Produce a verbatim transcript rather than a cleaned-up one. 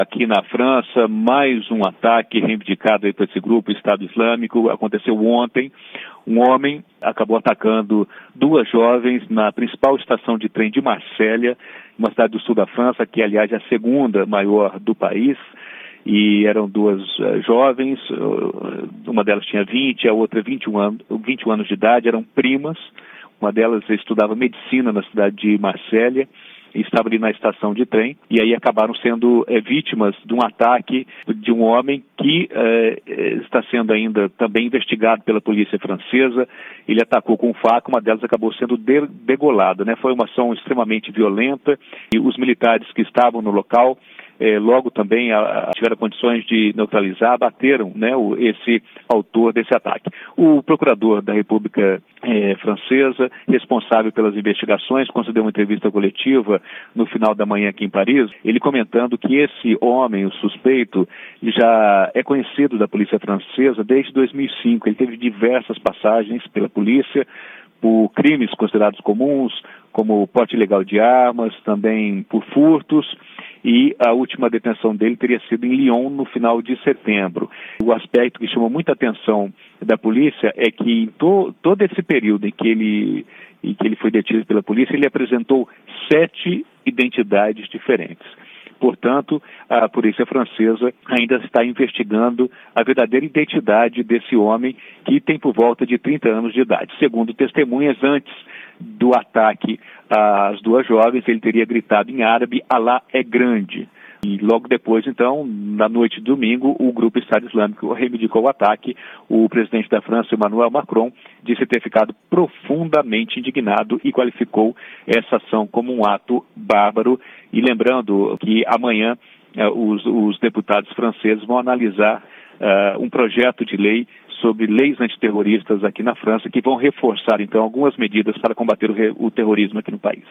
Aqui na França, mais um ataque reivindicado aí por esse grupo Estado Islâmico. Aconteceu ontem. Um homem acabou atacando duas jovens na principal estação de trem de Marselha, uma cidade do sul da França, que aliás é a segunda maior do país. E eram duas uh, jovens, uh, uma delas tinha vinte, a outra vinte e um anos, vinte e um anos de idade, eram primas. Uma delas estudava medicina na cidade de Marselha e estava ali na estação de trem, e aí acabaram sendo é, vítimas de um ataque de um homem que é, está sendo ainda também investigado pela polícia francesa. Ele atacou com faca, uma delas acabou sendo de, degolada, né? Foi uma ação extremamente violenta, e os militares que estavam no local É, logo também a, a, tiveram condições de neutralizar, bateram, né, o, esse autor desse ataque. O procurador da República é, Francesa, responsável pelas investigações, concedeu uma entrevista coletiva no final da manhã aqui em Paris, ele comentando que esse homem, o suspeito, já é conhecido da polícia francesa desde dois mil e cinco. Ele teve diversas passagens pela polícia por crimes considerados comuns, como porte ilegal de armas, também por furtos, e a última detenção dele teria sido em Lyon no final de setembro. O aspecto que chamou muita atenção da polícia é que em to, todo esse período em que, ele, em que ele foi detido pela polícia, ele apresentou sete identidades diferentes. Portanto, a polícia francesa ainda está investigando a verdadeira identidade desse homem, que tem por volta de trinta anos de idade. Segundo testemunhas, antes do ataque às duas jovens, ele teria gritado em árabe: "Alá é grande". E logo depois, então, na noite de domingo, o grupo Estado Islâmico reivindicou o ataque. O presidente da França, Emmanuel Macron, disse ter ficado profundamente indignado e qualificou essa ação como um ato bárbaro. E lembrando que amanhã eh, os, os deputados franceses vão analisar eh, um projeto de lei sobre leis antiterroristas aqui na França, que vão reforçar, então, algumas medidas para combater o, re, o terrorismo aqui no país.